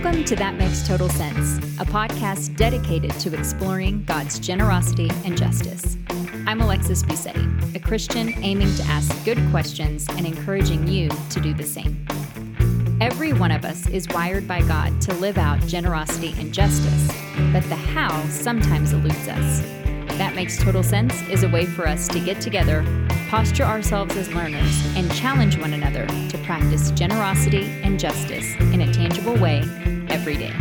Welcome to That Makes Total Sense, a podcast dedicated to exploring God's generosity and justice. I'm Alexis Busetti, a Christian aiming to ask good questions and encouraging you to do the same. Every one of us is wired by God to live out generosity and justice, but the how sometimes eludes us. That Makes Total Sense is a way for us to get together, posture ourselves as learners, and challenge one another to practice generosity and justice in a tangible way every day.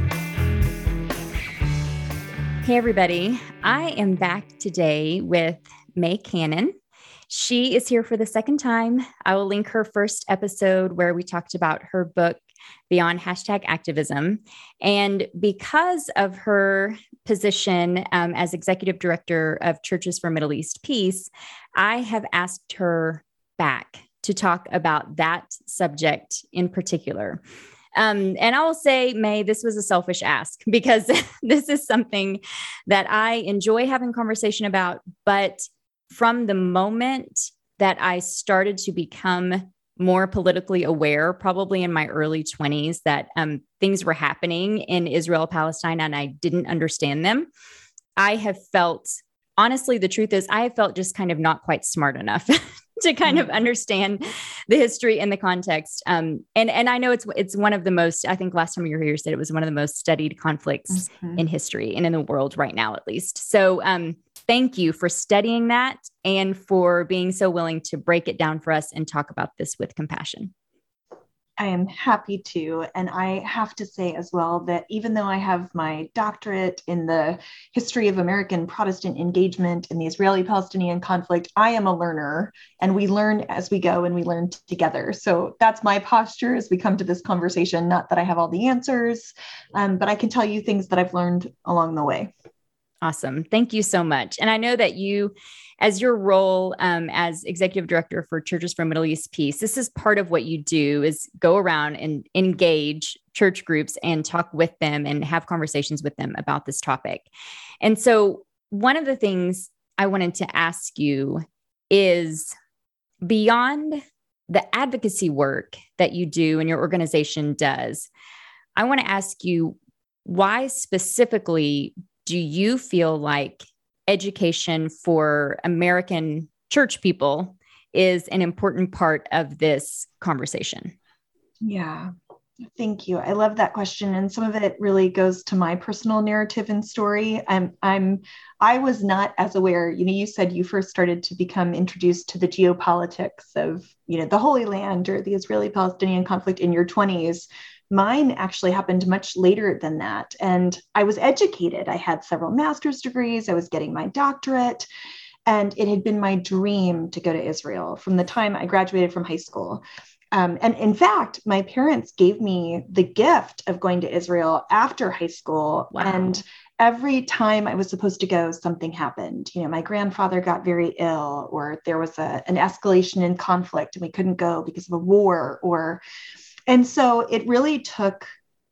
Hey, everybody. I am back today with May Cannon. She is here for the second time. I will link her first episode where we talked about her book, Beyond #Activism. And because of her position as Executive Director of Churches for Middle East Peace, I have asked her back to talk about that subject in particular. And I will say, May, this was a selfish ask because this is something that I enjoy having conversation about. But from the moment that I started to become more politically aware, probably in my early 20s, that things were happening in Israel, Palestine, and I didn't understand them, I have felt, honestly, the truth is I have felt just kind of not quite smart enough to kind of understand the history and the context. And I know it's one of the most, I think last time you were here, you said it was one of the most studied conflicts in history and in the world right now, at least. So thank you for studying that and for being so willing to break it down for us and talk about this with compassion. I am happy to. And I have to say as well that even though I have my doctorate in the history of American Protestant engagement in the Israeli-Palestinian conflict, I am a learner and we learn as we go and we learn together. So that's my posture as we come to this conversation. Not that I have all the answers, but I can tell you things that I've learned along the way. Awesome. Thank you so much. And I know that you, as your role as Executive Director for Churches for Middle East Peace, this is part of what you do is go around and engage church groups and talk with them and have conversations with them about this topic. And so one of the things I wanted to ask you is, beyond the advocacy work that you do and your organization does, I want to ask you, why specifically do you feel like education for American church people is an important part of this conversation? Yeah, thank you. I love that question. And some of it really goes to my personal narrative and story. I was not as aware, you said you first started to become introduced to the geopolitics of, the Holy Land or the Israeli-Palestinian conflict in your 20s. Mine actually happened much later than that. And I was educated. I had several master's degrees. I was getting my doctorate. And it had been my dream to go to Israel from the time I graduated from high school. And in fact, my parents gave me the gift of going to Israel after high school. Wow. And every time I was supposed to go, something happened. My grandfather got very ill, or there was an escalation in conflict and we couldn't go because of a war, and so it really took,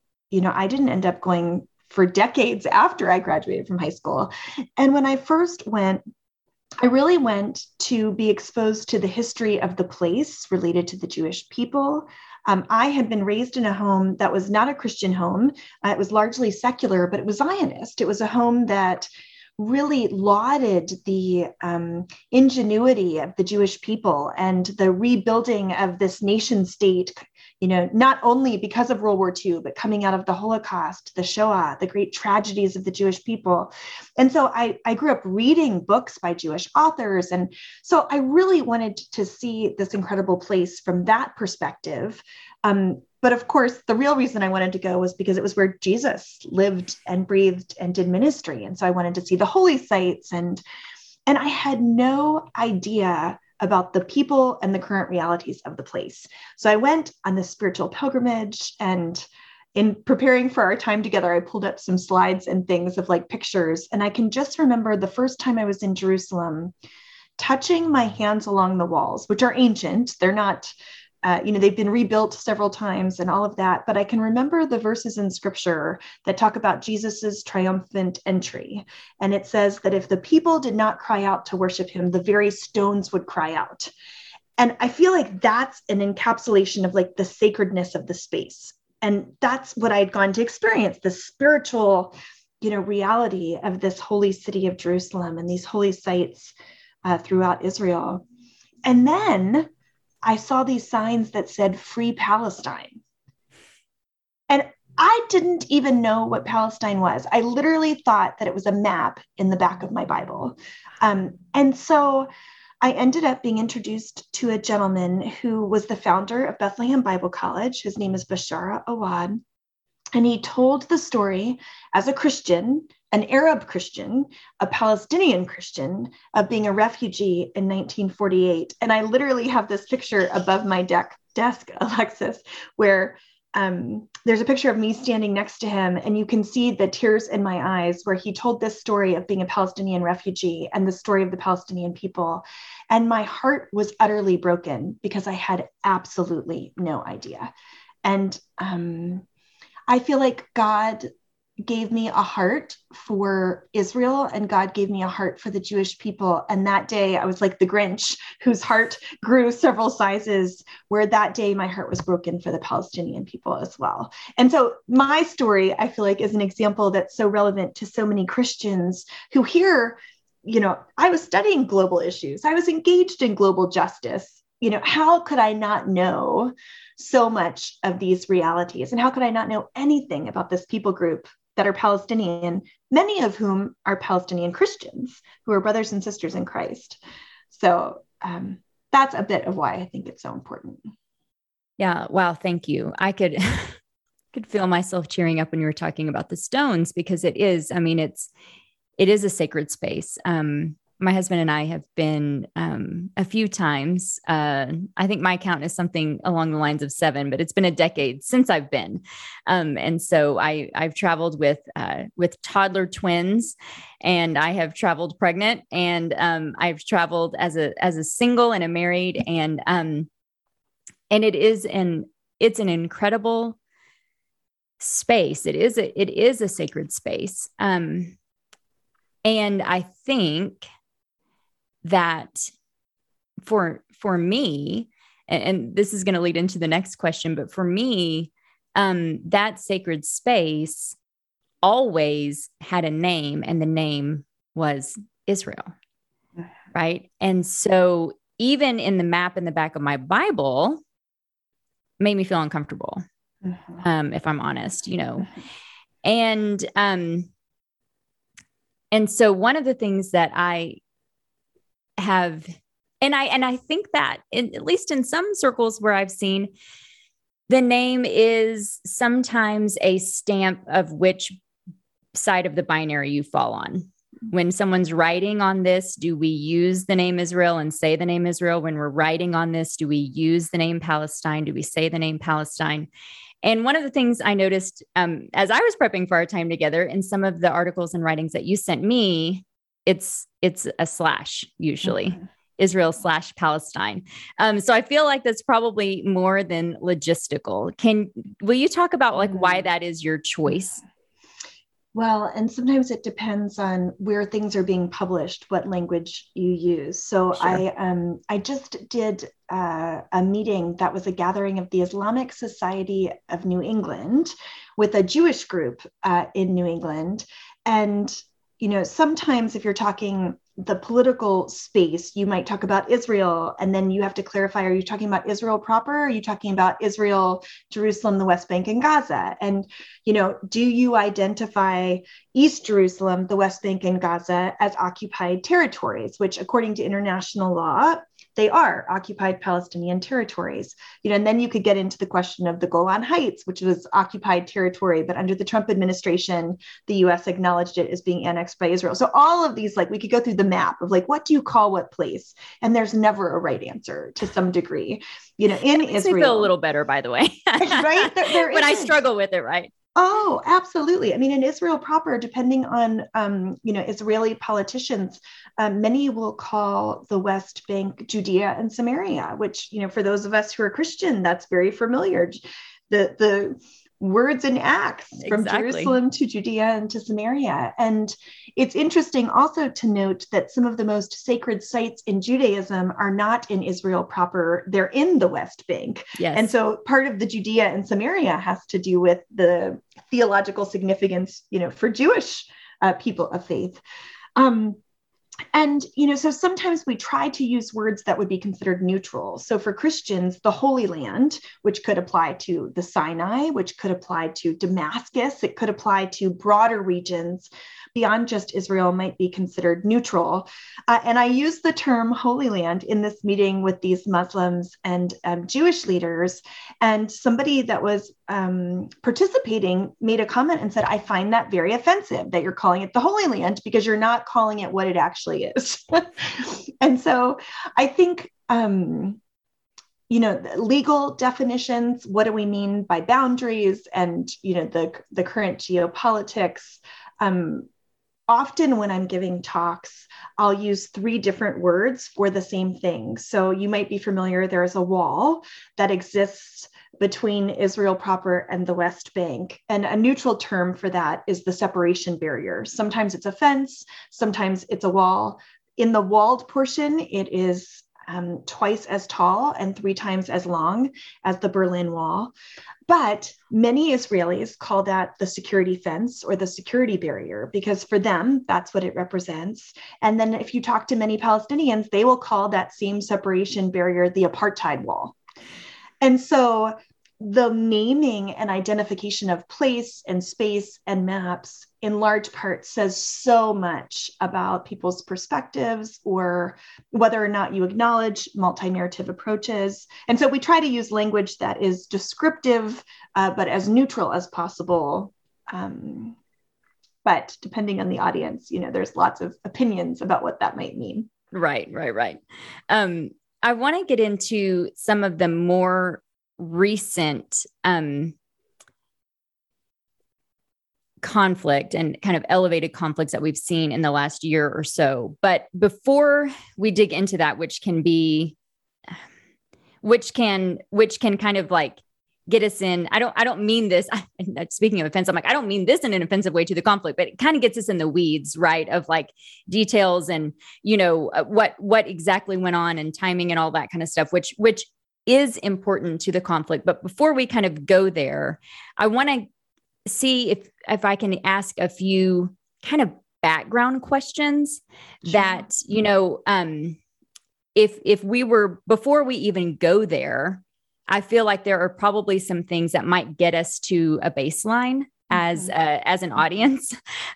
I didn't end up going for decades after I graduated from high school. And when I first went, I really went to be exposed to the history of the place related to the Jewish people. I had been raised in a home that was not a Christian home. It was largely secular, but it was Zionist. It was a home that really lauded the ingenuity of the Jewish people and the rebuilding of this nation state, not only because of World War II, but coming out of the Holocaust, the Shoah, the great tragedies of the Jewish people. And so I grew up reading books by Jewish authors. And so I really wanted to see this incredible place from that perspective. But of course, the real reason I wanted to go was because it was where Jesus lived and breathed and did ministry. And so I wanted to see the holy sites. And I had no idea about the people and the current realities of the place. So I went on this spiritual pilgrimage, and in preparing for our time together, I pulled up some slides and things of pictures. And I can just remember the first time I was in Jerusalem, touching my hands along the walls, which are ancient. They're not, they've been rebuilt several times and all of that. But I can remember the verses in scripture that talk about Jesus's triumphant entry. And it says that if the people did not cry out to worship him, the very stones would cry out. And I feel like that's an encapsulation of the sacredness of the space. And that's what I'd gone to experience, the spiritual, reality of this holy city of Jerusalem and these holy sites throughout Israel. And then I saw these signs that said Free Palestine. And I didn't even know what Palestine was. I literally thought that it was a map in the back of my Bible. And so I ended up being introduced to a gentleman who was the founder of Bethlehem Bible College. His name is Bashara Awad. And he told the story as a Christian, an Arab Christian, a Palestinian Christian, of being a refugee in 1948. And I literally have this picture above my desk, Alexis, where there's a picture of me standing next to him, and you can see the tears in my eyes, where he told this story of being a Palestinian refugee and the story of the Palestinian people. And my heart was utterly broken because I had absolutely no idea. And I feel like God gave me a heart for Israel, and God gave me a heart for the Jewish people. And that day I was like the Grinch whose heart grew several sizes, where that day my heart was broken for the Palestinian people as well. And so my story, I feel like, is an example that's so relevant to so many Christians who hear, I was studying global issues. I was engaged in global justice. How could I not know so much of these realities? And how could I not know anything about this people group that are Palestinian, many of whom are Palestinian Christians who are brothers and sisters in Christ? So that's a bit of why I think it's so important. Yeah. Wow. Thank you. I could feel myself cheering up when you were talking about the stones, because it is a sacred space. My husband and I have been a few times. I think my count is something along the lines of 7, but it's been a decade since I've been. And so I've traveled with toddler twins, and I have traveled pregnant, and I've traveled as a single and a married, and it's an incredible space. It is a sacred space. And I think that for me, and this is going to lead into the next question, but for me, that sacred space always had a name, and the name was Israel. Right. And so even in the map in the back of my Bible made me feel uncomfortable, if I'm honest, and so one of the things that I have, and I think that at least in some circles where I've seen, the name is sometimes a stamp of which side of the binary you fall on. When someone's writing on this, do we use the name Israel and say the name Israel? When we're writing on this, do we use the name Palestine? Do we say the name Palestine? And one of the things I noticed as I was prepping for our time together, in some of the articles and writings that you sent me, it's a slash usually, Israel / Palestine. So I feel like that's probably more than logistical. Will you talk about why that is your choice? Well, and sometimes it depends on where things are being published, what language you use. So sure. I just did a meeting that was a gathering of the Islamic Society of New England with a Jewish group in New England. And, sometimes if you're talking the political space, you might talk about Israel, and then you have to clarify, are you talking about Israel proper? Or are you talking about Israel, Jerusalem, the West Bank, and Gaza? And, do you identify East Jerusalem, the West Bank, and Gaza as occupied territories, which according to international law, they are occupied Palestinian territories, and then you could get into the question of the Golan Heights, which was occupied territory, but under the Trump administration, the US acknowledged it as being annexed by Israel. So all of these, we could go through the map of what do you call what place? And there's never a right answer to some degree, in Israel. I feel a little better, by the way, right? When I struggle with it, right? Oh, absolutely. I mean, in Israel proper, depending on, Israeli politicians, many will call the West Bank Judea and Samaria, which, for those of us who are Christian, that's very familiar. The words in Acts from Exactly. Jerusalem to Judea and to Samaria. And it's interesting also to note that some of the most sacred sites in Judaism are not in Israel proper, they're in the West Bank. Yes. And so part of the Judea and Samaria has to do with the theological significance, for Jewish people of faith. And, so sometimes we try to use words that would be considered neutral. So for Christians, the Holy Land, which could apply to the Sinai, which could apply to Damascus, it could apply to broader regions beyond just Israel, might be considered neutral. And I use the term Holy Land in this meeting with these Muslims and Jewish leaders. And somebody that was participating made a comment and said, I find that very offensive that you're calling it the Holy Land because you're not calling it what it actually is. And so I think, legal definitions, what do we mean by boundaries, and, the current geopolitics. Often when I'm giving talks, I'll use 3 different words for the same thing. So you might be familiar, there is a wall that exists between Israel proper and the West Bank. And a neutral term for that is the separation barrier. Sometimes it's a fence, sometimes it's a wall. In the walled portion, it is twice as tall and 3 times as long as the Berlin Wall. But many Israelis call that the security fence or the security barrier, because for them, that's what it represents. And then if you talk to many Palestinians, they will call that same separation barrier the apartheid wall. And so the naming and identification of place and space and maps in large part says so much about people's perspectives or whether or not you acknowledge multi-narrative approaches. And so we try to use language that is descriptive, but as neutral as possible. But depending on the audience, there's lots of opinions about what that might mean. Right. I want to get into some of the more recent conflict and kind of elevated conflicts that we've seen in the last year or so. But before we dig into that, which can kind of like get us in, I don't mean this, speaking of offense, I'm like, I don't mean this in an offensive way to the conflict, but it kind of gets us in the weeds, right? Of like details and, what exactly went on and timing and all that kind of stuff, which is important to the conflict. But before we kind of go there, I want to see if I can ask a few kind of background questions. Sure. That, if we were, before we even go there, I feel like there are probably some things that might get us to a baseline as an audience,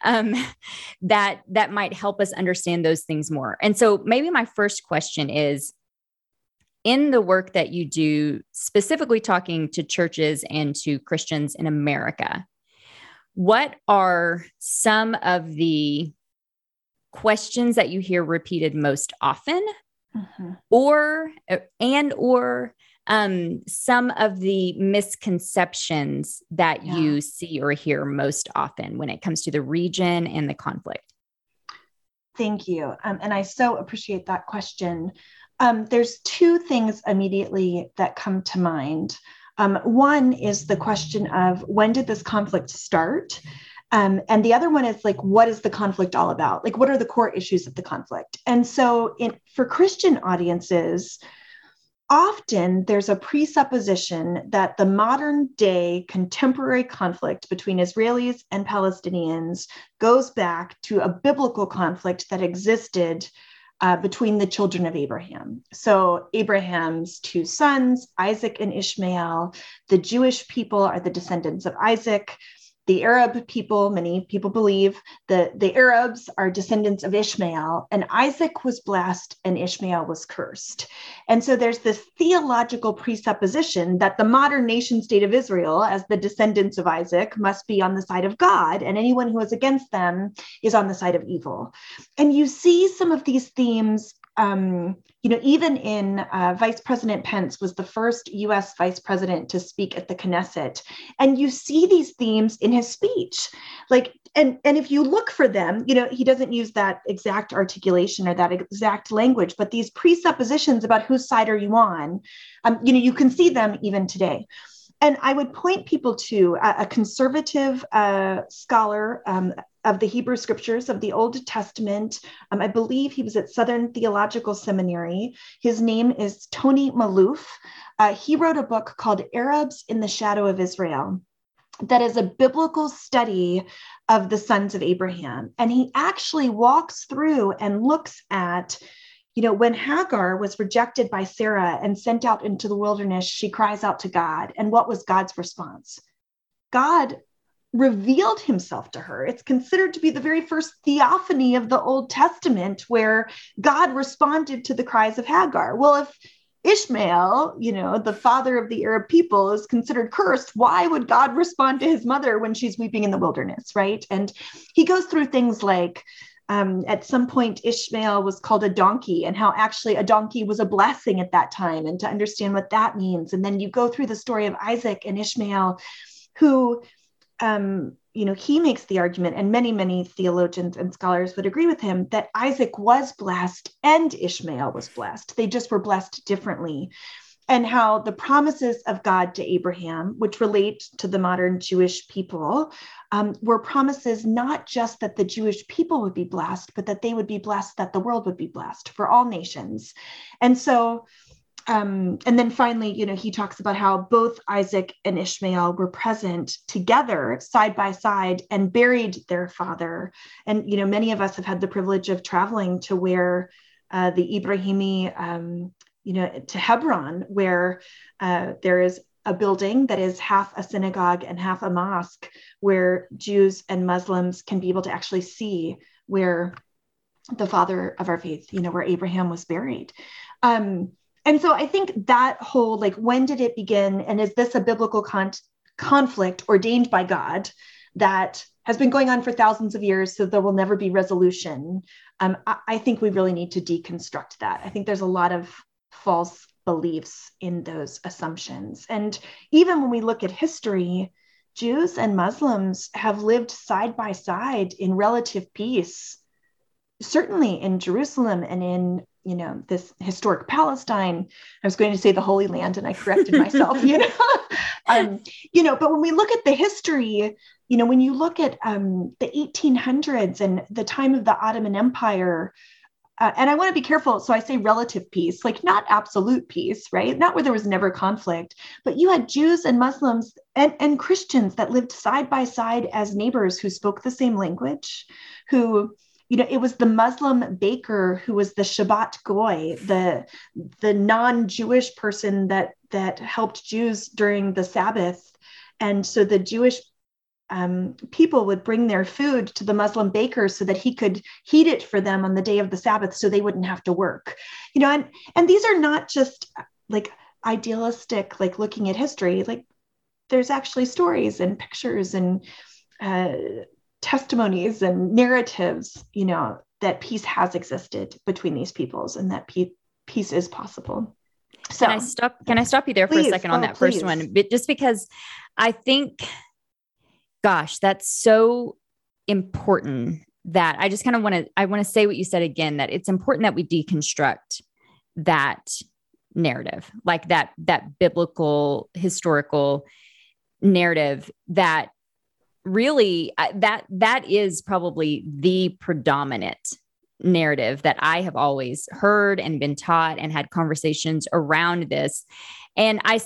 that might help us understand those things more. And so maybe my first question is, in the work that you do, specifically talking to churches and to Christians in America, what are some of the questions that you hear repeated most often, or some of the misconceptions that you see or hear most often when it comes to the region and the conflict? Thank you. And I so appreciate that question. There's 2 things immediately that come to mind. One is the question of, when did this conflict start? And the other one is like, what is the conflict all about? Like, what are the core issues of the conflict? And so for Christian audiences, often there's a presupposition that the modern day contemporary conflict between Israelis and Palestinians goes back to a biblical conflict that existed between the children of Abraham. So Abraham's 2 sons, Isaac and Ishmael. The Jewish people are the descendants of Isaac. The Arab people, many people believe, the Arabs are descendants of Ishmael, and Isaac was blessed and Ishmael was cursed. And so there's this theological presupposition that the modern nation state of Israel, as the descendants of Isaac, must be on the side of God, and anyone who is against them is on the side of evil. And you see some of these themes, even in Vice President Pence was the first US vice president to speak at the Knesset. And you see these themes in his speech. And if you look for them, he doesn't use that exact articulation or that exact language, but these presuppositions about whose side are you on, you can see them even today. And I would point people to a conservative scholar of the Hebrew scriptures of the Old Testament. I believe he was at Southern Theological Seminary. His name is Tony Malouf. He wrote a book called Arabs in the Shadow of Israel that is a biblical study of the sons of Abraham. And he actually walks through and looks at, when Hagar was rejected by Sarah and sent out into the wilderness, she cries out to God. And what was God's response? God revealed himself to her. It's considered to be the very first theophany of the Old Testament where God responded to the cries of Hagar. Well, if Ishmael, the father of the Arab people, is considered cursed, why would God respond to his mother when she's weeping in the wilderness, right? And he goes through things like, at some point, Ishmael was called a donkey, and how actually a donkey was a blessing at that time, and to understand what that means. And then you go through the story of Isaac and Ishmael, who, he makes the argument, and many, many theologians and scholars would agree with him, that Isaac was blessed and Ishmael was blessed. They just were blessed differently. And how the promises of God to Abraham, which relate to the modern Jewish people, were promises not just that the Jewish people would be blessed, but that they would be blessed, that the world would be blessed for all nations. And so, and then finally, he talks about how both Isaac and Ishmael were present together side by side and buried their father. And, many of us have had the privilege of traveling to where the Ibrahimi, to Hebron, where there is a building that is half a synagogue and half a mosque, where Jews and Muslims can be able to actually see where the father of our faith, where Abraham was buried. And so I think that whole, when did it begin? And is this a biblical conflict ordained by God that has been going on for thousands of years, so there will never be resolution? I think we really need to deconstruct that. I think there's a lot of false beliefs in those assumptions. And even when we look at history, Jews and Muslims have lived side by side in relative peace, certainly in Jerusalem and in, this historic Palestine. I was going to say the Holy Land, and I corrected myself, but when we look at the history, when you look at the 1800s and the time of the Ottoman Empire, and I want to be careful. So I say relative peace, not absolute peace, right? Not where there was never conflict, but you had Jews and Muslims and Christians that lived side by side as neighbors who spoke the same language, who, it was the Muslim baker who was the Shabbat goy, the non-Jewish person that helped Jews during the Sabbath. And so the Jewish people would bring their food to the Muslim baker so that he could heat it for them on the day of the Sabbath so they wouldn't have to work, and these are not just idealistic, looking at history, there's actually stories and pictures and testimonies and narratives, that peace has existed between these peoples and that peace is possible. So can I stop you there for a second on that first one? But just because I think, gosh, that's so important that I just kind of want to say what you said again, that it's important that we deconstruct that narrative, that biblical, historical narrative that really, that is probably the predominant narrative that I have always heard and been taught and had conversations around this. And I'm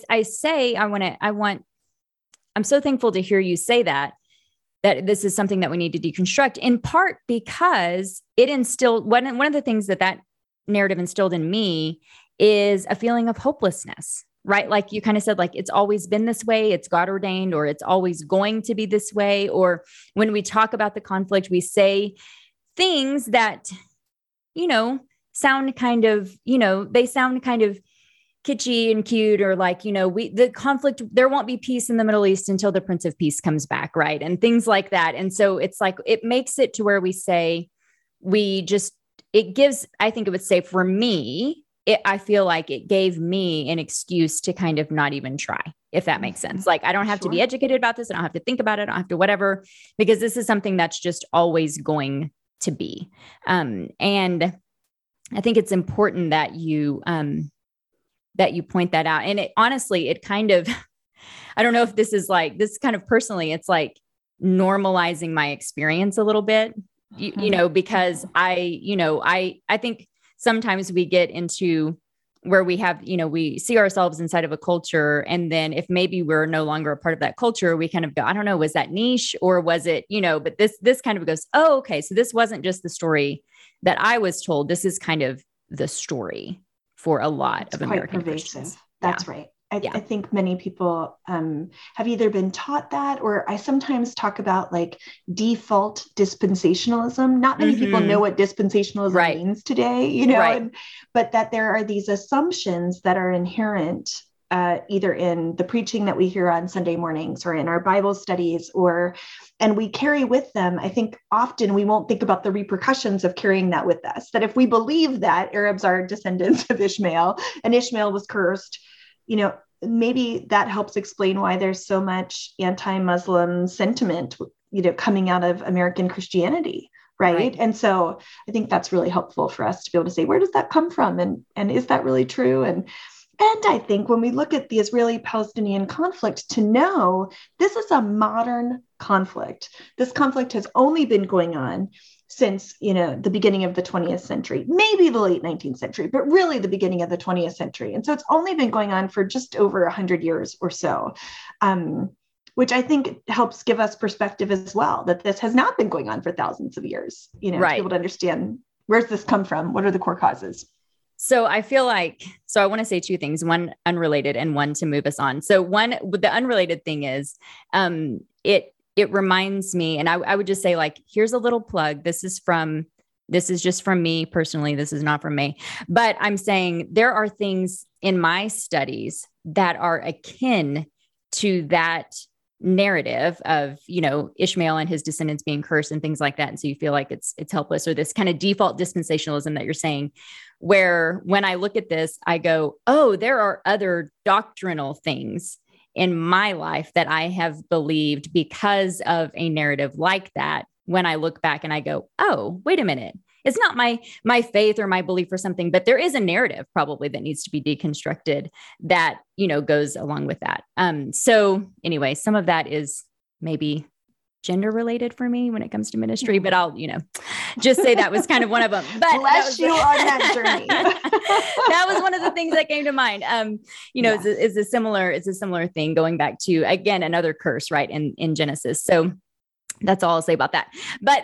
so thankful to hear you say that this is something that we need to deconstruct, in part because it instilled one of the things that narrative instilled in me is a feeling of hopelessness, right? Like you kind of said, it's always been this way, it's God ordained, or it's always going to be this way. Or when we talk about the conflict, we say things that, sound kind of, they sound kind of kitschy and cute, or the conflict, there won't be peace in the Middle East until the Prince of Peace comes back. Right. And things like that. And so it's it makes it to where we say, it gives, I think it would say for me, I feel like it gave me an excuse to kind of not even try, if that makes sense. I don't have to be educated about this. I don't have to think about it. I don't have to whatever, because this is something that's just always going to be. And I think it's important that you point that out. And it honestly, it kind of, I don't know if this is like, this kind of personally, it's like normalizing my experience a little bit, you know, because I think sometimes we get into where we have, you know, we see ourselves inside of a culture. And then if maybe we're no longer a part of that culture, we kind of go, I don't know, was that niche or was it, you know, but this kind of goes, oh, okay. So this wasn't just the story that I was told. This is kind of the story for a lot of American Christians. That's right. I think many people have either been taught that, or I sometimes talk about like default dispensationalism. Not many people know what dispensationalism means today, you know, but that there are these assumptions that are inherent either in the preaching that we hear on Sunday mornings or in our Bible studies, and we carry with them. I think often we won't think about the repercussions of carrying that with us, that if we believe that Arabs are descendants of Ishmael and Ishmael was cursed, you know, maybe that helps explain why there's so much anti-Muslim sentiment, you know, coming out of American Christianity. Right. And so I think that's really helpful for us to be able to say, where does that come from? And is that really true? And I think when we look at the Israeli-Palestinian conflict, to know this is a modern conflict. This conflict has only been going on since, you know, the beginning of the 20th century, maybe the late 19th century, but really the beginning of the 20th century. And so it's only been going on for just over 100 years or so, which I think helps give us perspective as well, that this has not been going on for thousands of years, you know, to be able to understand, where's this come from? What are the core causes? So I feel like, I want to say two things, one unrelated and one to move us on. So the unrelated thing is, it reminds me, and I would just say, like, here's a little plug. This is just from me personally. This is not from me, but I'm saying there are things in my studies that are akin to that narrative of, you know, Ishmael and his descendants being cursed and things like that. And so you feel like it's helpless, or this kind of default dispensationalism that you're saying, where when I look at this, I go, oh, there are other doctrinal things in my life that I have believed because of a narrative like that. When I look back and I go, oh, wait a minute. It's not my faith or my belief or something, but there is a narrative probably that needs to be deconstructed that, you know, goes along with that. So anyway, some of that is maybe gender related for me when it comes to ministry, but I'll, you know, just say that was kind of one of them. But bless you on that journey. That was one of the things that came to mind. You know, it's a similar thing going back to, again, another curse, right, in Genesis. So that's all I'll say about that. But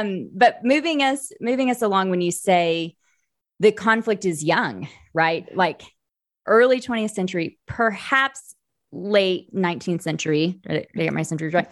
but moving us along, when you say the conflict is young, right? Like early 20th century, perhaps late 19th century, did I get my centuries right?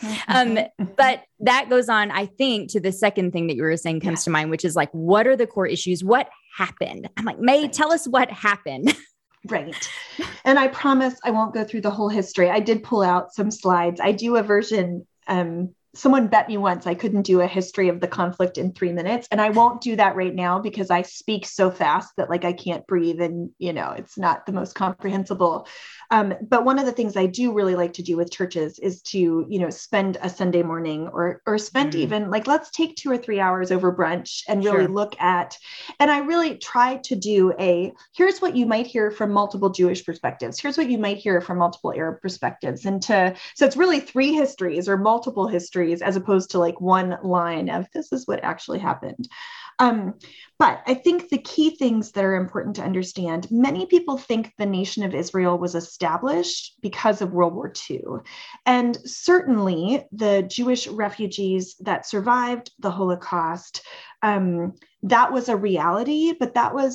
But that goes on, I think, to the second thing that you were saying comes to mind, which is like, what are the core issues? What happened? I'm like, May, tell us what happened. Right. And I promise I won't go through the whole history. I did pull out some slides. I do a version, someone bet me once I couldn't do a history of the conflict in 3 minutes. And I won't do that right now because I speak so fast that like I can't breathe, and, you know, it's not the most comprehensible. But one of the things I do really like to do with churches is to, you know, spend a Sunday morning or spend even like, let's take 2 or 3 hours over brunch and really look at, and I really try to do here's what you might hear from multiple Jewish perspectives. Here's what you might hear from multiple Arab perspectives. So it's really 3 histories or multiple histories, as opposed to like one line of this is what actually happened. But I think the key things that are important to understand, many people think the nation of Israel was established because of World War II. And certainly the Jewish refugees that survived the Holocaust, that was a reality, but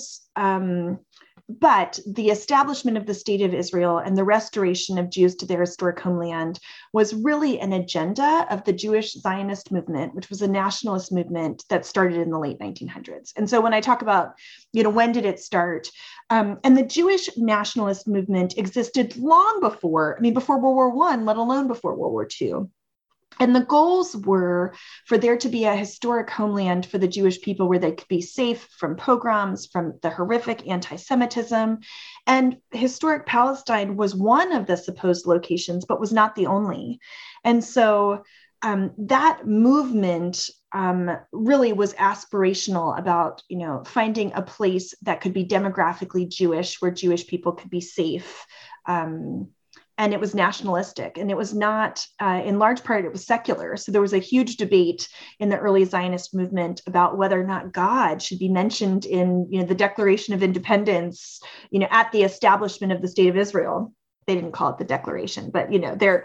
but the establishment of the state of Israel and the restoration of Jews to their historic homeland was really an agenda of the Jewish Zionist movement, which was a nationalist movement that started in the late 1900s. And so when I talk about, you know, when did it start? And the Jewish nationalist movement existed long before World War I, let alone before World War II. And the goals were for there to be a historic homeland for the Jewish people where they could be safe from pogroms, from the horrific anti-Semitism. And historic Palestine was one of the supposed locations, but was not the only. And so that movement really was aspirational about, you know, finding a place that could be demographically Jewish, where Jewish people could be safe, and it was nationalistic, and it was not, in large part, it was secular. So there was a huge debate in the early Zionist movement about whether or not God should be mentioned in, the Declaration of Independence, at the establishment of the state of Israel. They didn't call it the Declaration, but they're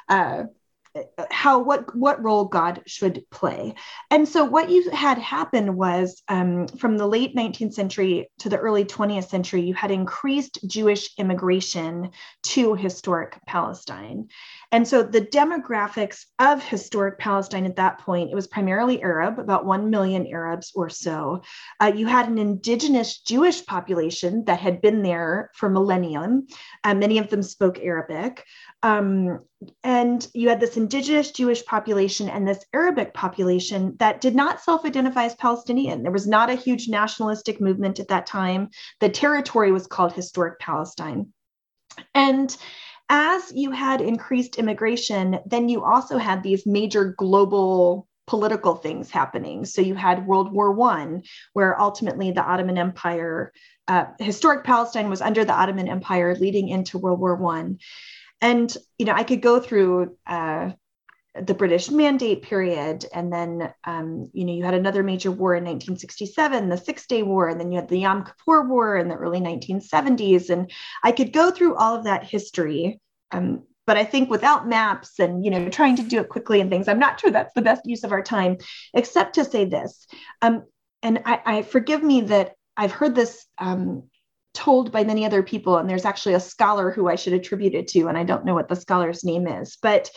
what role God should play. And so what you had happen was, from the late 19th century to the early 20th century, you had increased Jewish immigration to historic Palestine. And so the demographics of historic Palestine at that point, it was primarily Arab, about 1 million Arabs or so. You had an indigenous Jewish population that had been there for millennium. Many of them spoke Arabic. And you had this indigenous Jewish population and this Arabic population that did not self-identify as Palestinian. There was not a huge nationalistic movement at that time. The territory was called Historic Palestine. And as you had increased immigration, then you also had these major global political things happening. So you had World War I, where ultimately the Ottoman Empire, historic Palestine was under the Ottoman Empire leading into World War I. And, I could go through the British Mandate period, and then, you had another major war in 1967, the Six-Day War, and then you had the Yom Kippur War in the early 1970s. And I could go through all of that history, but I think without maps and, trying to do it quickly and things, I'm not sure that's the best use of our time, except to say this. And I forgive me that I've heard this told by many other people, and there's actually a scholar who I should attribute it to, and I don't know what the scholar's name is, but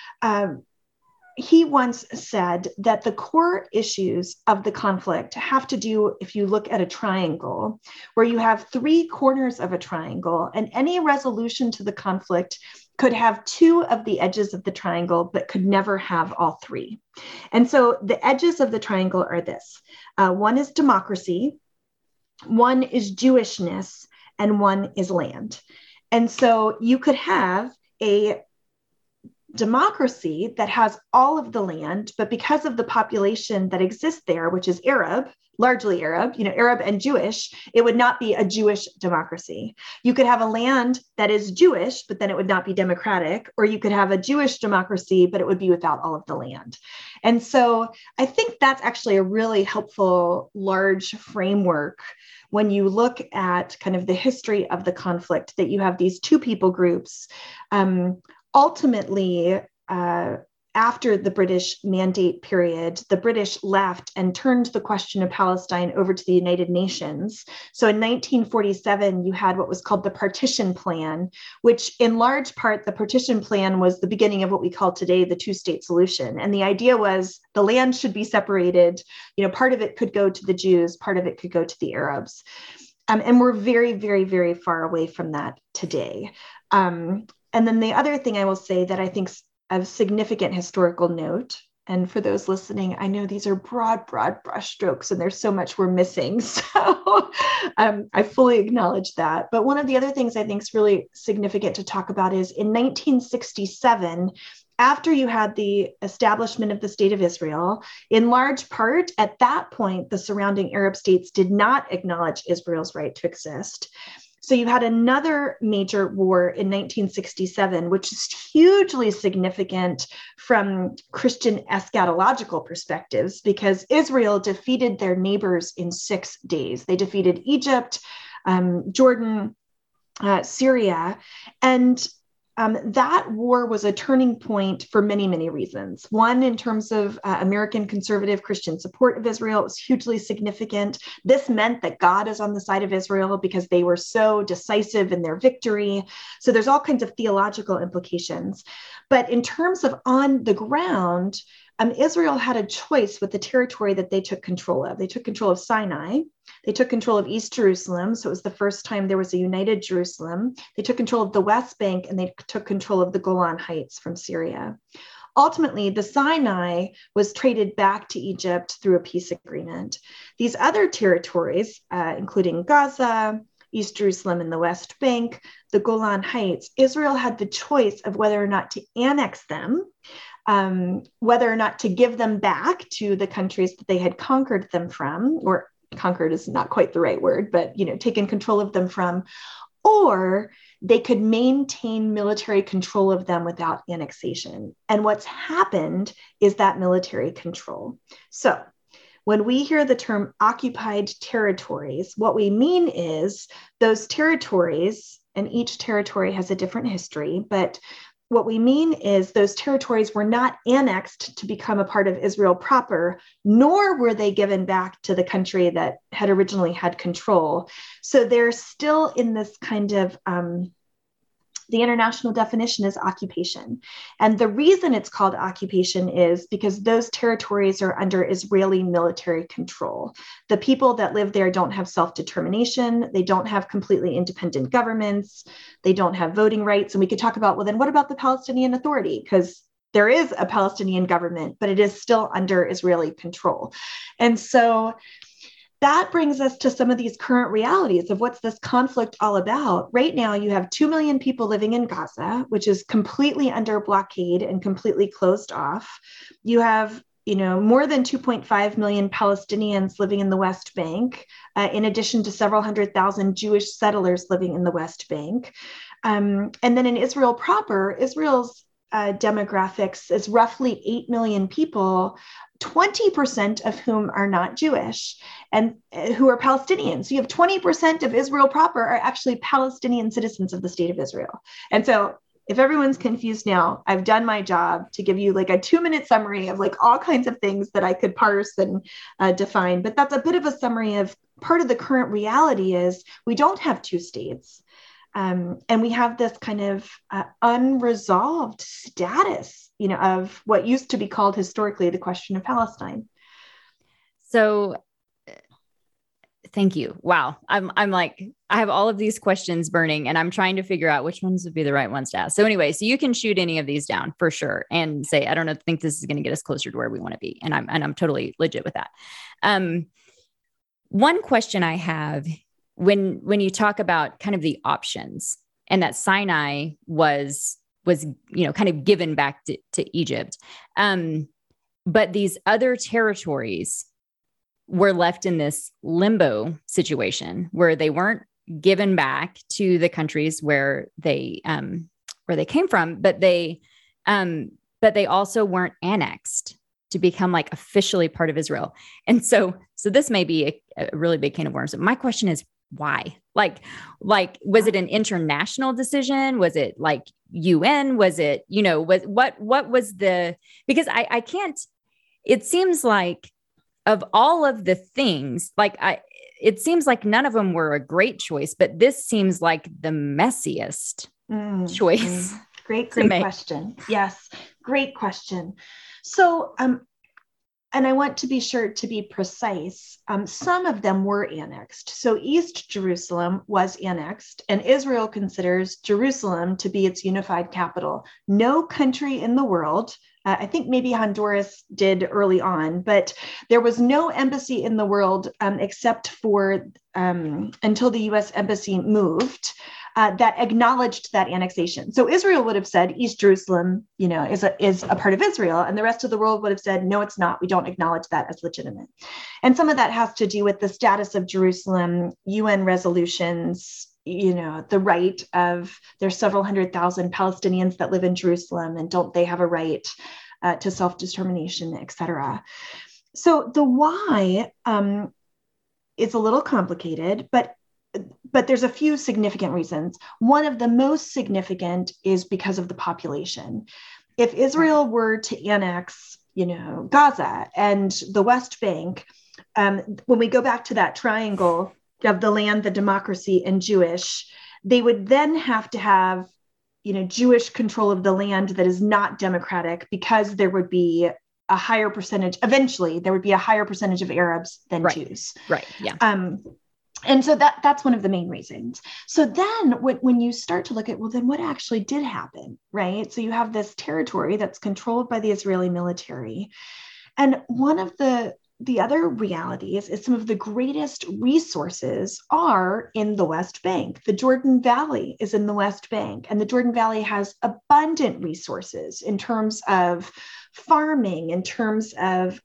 he once said that the core issues of the conflict have to do, if you look at a triangle, where you have three corners of a triangle, and any resolution to the conflict could have two of the edges of the triangle, but could never have all three. And so the edges of the triangle are this. One is democracy, one is Jewishness, and one is land. And so you could have a democracy that has all of the land, but because of the population that exists there, which is Arab, largely Arab, Arab and Jewish, it would not be a Jewish democracy. You could have a land that is Jewish, but then it would not be democratic, or you could have a Jewish democracy, but it would be without all of the land. And so I think that's actually a really helpful, large framework when you look at kind of the history of the conflict, that you have these two people groups. Ultimately, after the British Mandate period, the British left and turned the question of Palestine over to the United Nations. So in 1947, you had what was called the Partition Plan, which in large part, the Partition Plan was the beginning of what we call today the two-state solution. And the idea was the land should be separated. Part of it could go to the Jews, part of it could go to the Arabs. And we're very, very, very far away from that today. And then the other thing I will say that I think of significant historical note, and for those listening, I know these are broad brushstrokes and there's so much we're missing. So I fully acknowledge that. But one of the other things I think is really significant to talk about is in 1967, after you had the establishment of the State of Israel, in large part, at that point, the surrounding Arab states did not acknowledge Israel's right to exist. So you had another major war in 1967, which is hugely significant from Christian eschatological perspectives, because Israel defeated their neighbors in 6 days. They defeated Egypt, Jordan, Syria, and that war was a turning point for many, many reasons. One, in terms of American conservative Christian support of Israel, it was hugely significant. This meant that God is on the side of Israel because they were so decisive in their victory. So there's all kinds of theological implications. But in terms of on the ground, Israel had a choice with the territory that they took control of. They took control of Sinai. They took control of East Jerusalem. So it was the first time there was a united Jerusalem. They took control of the West Bank, and they took control of the Golan Heights from Syria. Ultimately, the Sinai was traded back to Egypt through a peace agreement. These other territories, including Gaza, East Jerusalem and the West Bank, the Golan Heights, Israel had the choice of whether or not to annex them, whether or not to give them back to the countries that they had conquered them from, or conquered is not quite the right word, but taken control of them from, or they could maintain military control of them without annexation. And what's happened is that military control. So when we hear the term occupied territories, what we mean is those territories, and each territory has a different history, but what we mean is those territories were not annexed to become a part of Israel proper, nor were they given back to the country that had originally had control. So they're still in this kind of the international definition is occupation. And the reason it's called occupation is because those territories are under Israeli military control. The people that live there don't have self-determination. They don't have completely independent governments. They don't have voting rights. And we could talk about, well, then what about the Palestinian Authority? Because there is a Palestinian government, but it is still under Israeli control. And so that brings us to some of these current realities of what's this conflict all about. Right now, you have 2 million people living in Gaza, which is completely under blockade and completely closed off. You have more than 2.5 million Palestinians living in the West Bank, in addition to several 100,000 Jewish settlers living in the West Bank. And then in Israel proper, Israel's demographics is roughly 8 million people, 20% of whom are not Jewish and who are Palestinians. So you have 20% of Israel proper are actually Palestinian citizens of the state of Israel. And so if everyone's confused now, I've done my job to give you like a 2-minute summary of like all kinds of things that I could parse and define. But that's a bit of a summary of part of the current reality is we don't have two states. And we have this kind of unresolved status, of what used to be called historically the question of Palestine. So thank you. Wow. I'm like, I have all of these questions burning and I'm trying to figure out which ones would be the right ones to ask. So anyway, so you can shoot any of these down for sure and say, I don't think this is going to get us closer to where we want to be. And I'm totally legit with that. One question I have when you talk about kind of the options and that Sinai was kind of given back to Egypt. But these other territories were left in this limbo situation where they weren't given back to the countries where they came from, but they also weren't annexed to become like officially part of Israel. And so this may be a really big can of worms. My question is, why? Like, was it an international decision? Was it like UN? Was it, what was because I can't, it seems like of all of the things, it seems like none of them were a great choice, but this seems like the messiest choice. Great question. Yes. Great question. So, and I want to be sure to be precise. Some of them were annexed. So East Jerusalem was annexed, and Israel considers Jerusalem to be its unified capital. No country in the world, I think maybe Honduras did early on, but there was no embassy in the world except for until the US embassy moved. That acknowledged that annexation. So Israel would have said East Jerusalem, is a part of Israel, and the rest of the world would have said, no, it's not. We don't acknowledge that as legitimate. And some of that has to do with the status of Jerusalem, UN resolutions, the right of there's several 100,000 Palestinians that live in Jerusalem, and don't they have a right to self-determination, et cetera. So the why is a little complicated, but there's a few significant reasons. One of the most significant is because of the population. If Israel were to annex, Gaza and the West Bank, when we go back to that triangle of the land, the democracy, and Jewish, they would then have to have, Jewish control of the land that is not democratic, because there would be a higher percentage, eventually there would be a higher percentage of Arabs than Jews. Right. Yeah. And so that's one of the main reasons. So then when you start to look at, well, then what actually did happen, right? So you have this territory that's controlled by the Israeli military. And one of the other realities is some of the greatest resources are in the West Bank. The Jordan Valley is in the West Bank, and the Jordan Valley has abundant resources in terms of farming, in terms of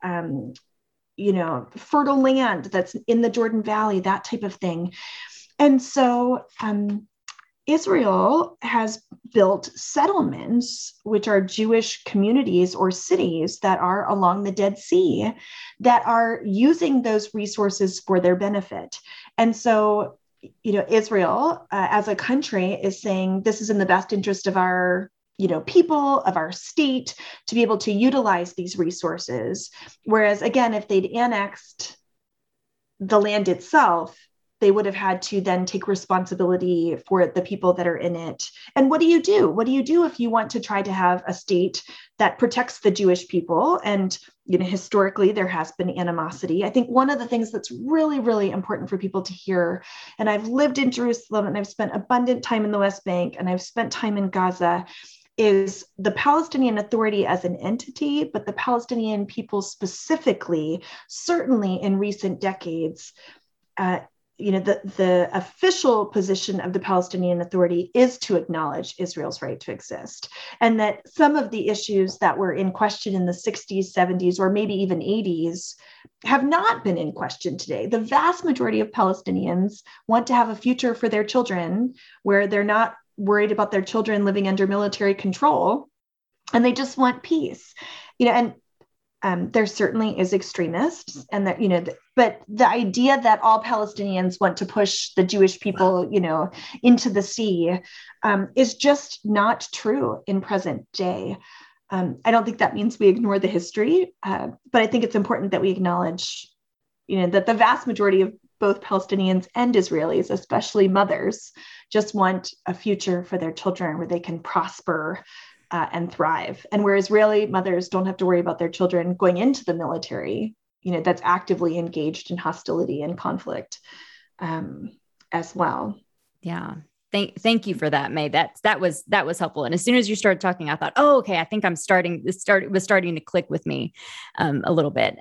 fertile land that's in the Jordan Valley, that type of thing. And so Israel has built settlements, which are Jewish communities or cities that are along the Dead Sea, that are using those resources for their benefit. And so, Israel as a country is saying this is in the best interest of our people, of our state, to be able to utilize these resources. Whereas, again, if they'd annexed the land itself, they would have had to then take responsibility for the people that are in it. And what do you do? What do you do if you want to try to have a state that protects the Jewish people? And, historically, there has been animosity. I think one of the things that's really, really important for people to hear, and I've lived in Jerusalem and I've spent abundant time in the West Bank and I've spent time in Gaza, is the Palestinian Authority as an entity, but the Palestinian people specifically, certainly in recent decades, the official position of the Palestinian Authority is to acknowledge Israel's right to exist. And that some of the issues that were in question in the 60s, 70s, or maybe even 80s have not been in question today. The vast majority of Palestinians want to have a future for their children where they're not worried about their children living under military control, and they just want peace. There certainly is extremists, and that but the idea that all Palestinians want to push the Jewish people, into the sea, is just not true in present day. I don't think that means we ignore the history, but I think it's important that we acknowledge, that the vast majority of both Palestinians and Israelis, especially mothers, just want a future for their children where they can prosper and thrive. And where Israeli mothers don't have to worry about their children going into the military, that's actively engaged in hostility and conflict as well. Yeah. Thank you for that, May. That was helpful. And as soon as you started talking, I thought, oh, okay, I think it was starting to click with me a little bit.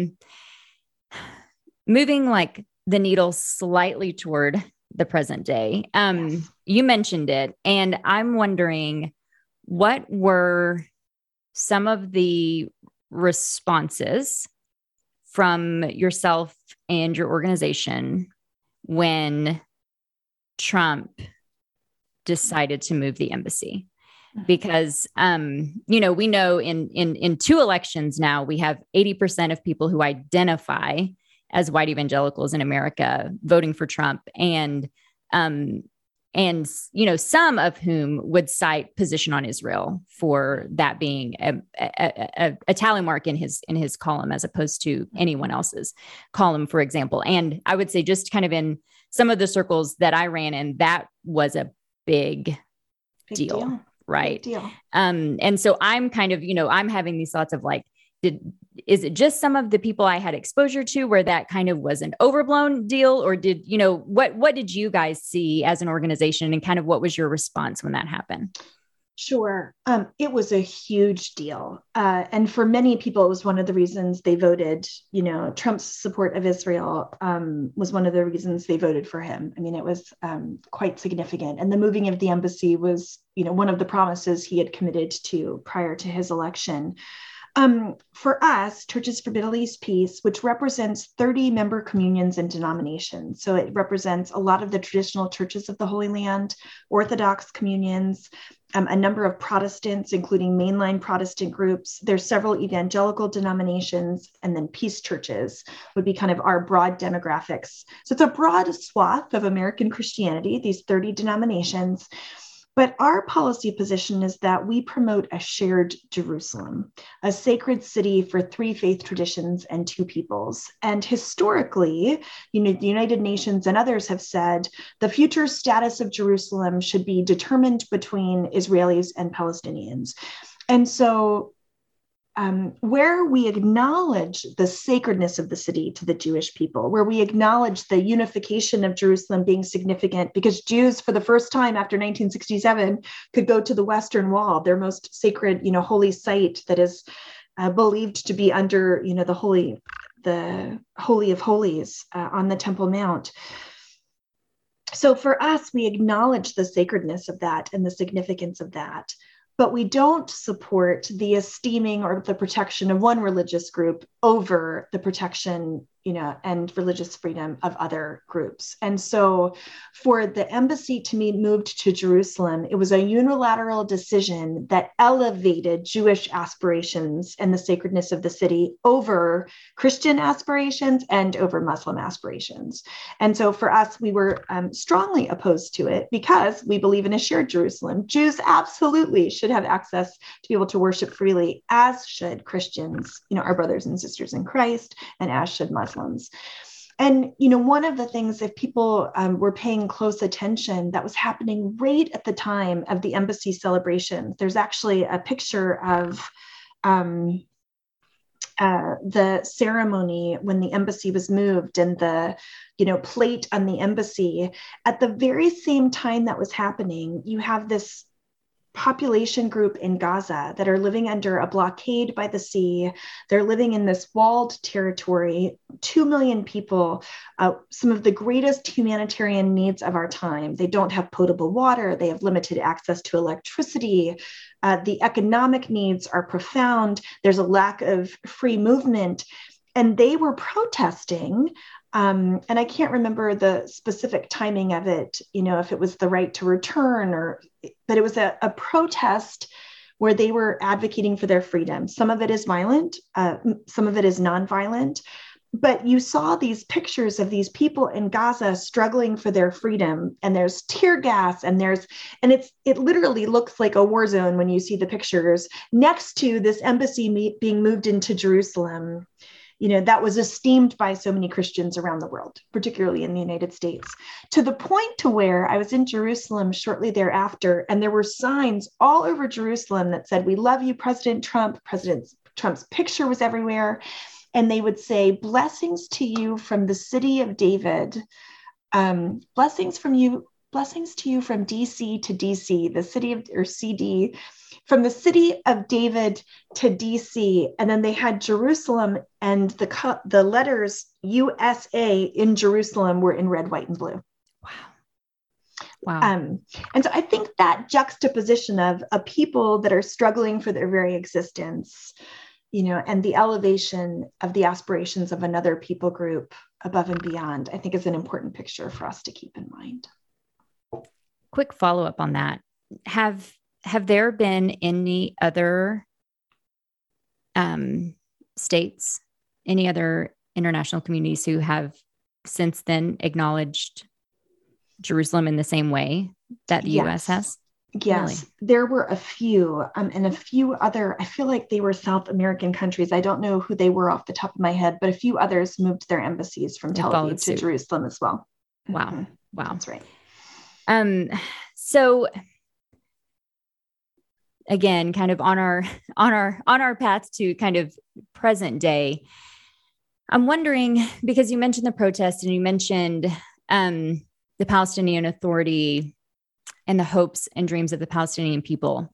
Moving like the needle slightly toward the present day. Yes. You mentioned it, and I'm wondering, what were some of the responses from yourself and your organization when Trump decided to move the embassy? Because, we know in two elections now, we have 80% of people who identify as white evangelicals in America voting for Trump, and some of whom would cite position on Israel for that being a tally mark in his column, as opposed to anyone else's column, for example. And I would say, just kind of in some of the circles that I ran in, that was a big deal. Right. Big deal. And so I'm kind of, I'm having these thoughts of like, is it just some of the people I had exposure to where that kind of was an overblown deal, or what did you guys see as an organization, and kind of what was your response when that happened? Sure. It was a huge deal. And for many people, it was one of the reasons they voted, Trump's support of Israel was one of the reasons they voted for him. I mean, it was quite significant. And the moving of the embassy was, one of the promises he had committed to prior to his election. For us, Churches for Middle East Peace, which represents 30 member communions and denominations. So it represents a lot of the traditional churches of the Holy Land, Orthodox communions, a number of Protestants, including mainline Protestant groups. There's several evangelical denominations, and then peace churches would be kind of our broad demographics. So it's a broad swath of American Christianity, these 30 denominations. But our policy position is that we promote a shared Jerusalem, a sacred city for three faith traditions and two peoples. And historically, the United Nations and others have said the future status of Jerusalem should be determined between Israelis and Palestinians. And so where we acknowledge the sacredness of the city to the Jewish people, where we acknowledge the unification of Jerusalem being significant, because Jews, for the first time after 1967, could go to the Western Wall, their most sacred, holy site that is believed to be under, the Holy of Holies on the Temple Mount. So for us, we acknowledge the sacredness of that and the significance of that. But we don't support the esteeming or the protection of one religious group over the protection and religious freedom of other groups. And so for the embassy to be moved to Jerusalem, it was a unilateral decision that elevated Jewish aspirations and the sacredness of the city over Christian aspirations and over Muslim aspirations. And so for us, we were strongly opposed to it because we believe in a shared Jerusalem. Jews absolutely should have access to be able to worship freely, as should Christians, our brothers and sisters in Christ, and as should Muslims. And, one of the things, if people were paying close attention, that was happening right at the time of the embassy celebration. There's actually a picture of the ceremony when the embassy was moved and the, plate on the embassy. At the very same time that was happening, you have this population group in Gaza that are living under a blockade by the sea. They're living in this walled territory, 2 million people, some of the greatest humanitarian needs of our time. They don't have potable water. They have limited access to electricity. The economic needs are profound. There's a lack of free movement. And they were protesting. And I can't remember the specific timing of it, if it was the right to return but it was a protest where they were advocating for their freedom. Some of it is violent, some of it is nonviolent, but you saw these pictures of these people in Gaza struggling for their freedom, and there's tear gas and it literally looks like a war zone when you see the pictures next to this embassy being moved into Jerusalem. That was esteemed by so many Christians around the world, particularly in the United States, to the point to where I was in Jerusalem shortly thereafter, and there were signs all over Jerusalem that said, "We love you, President Trump." President Trump's picture was everywhere. And they would say, "Blessings to you from the city of David. Blessings to you from DC to DC, the city of, or CD, from the city of David to DC." And then they had Jerusalem, and the letters USA in Jerusalem were in red, white, and blue. Wow. And so I think that juxtaposition of a people that are struggling for their very existence, and the elevation of the aspirations of another people group above and beyond, I think is an important picture for us to keep in mind. Quick follow-up on that. Have there been any other states, any other international communities who have since then acknowledged Jerusalem in the same way that the U.S. has? Yes, really? There were a few, and a few other, I feel like they were South American countries. I don't know who they were off the top of my head, but a few others moved their embassies from Tel Aviv to Jerusalem as well. Wow. Mm-hmm. Wow. That's right. So again, kind of on our path to kind of present day, I'm wondering, because you mentioned the protest and you mentioned the Palestinian Authority and the hopes and dreams of the Palestinian people.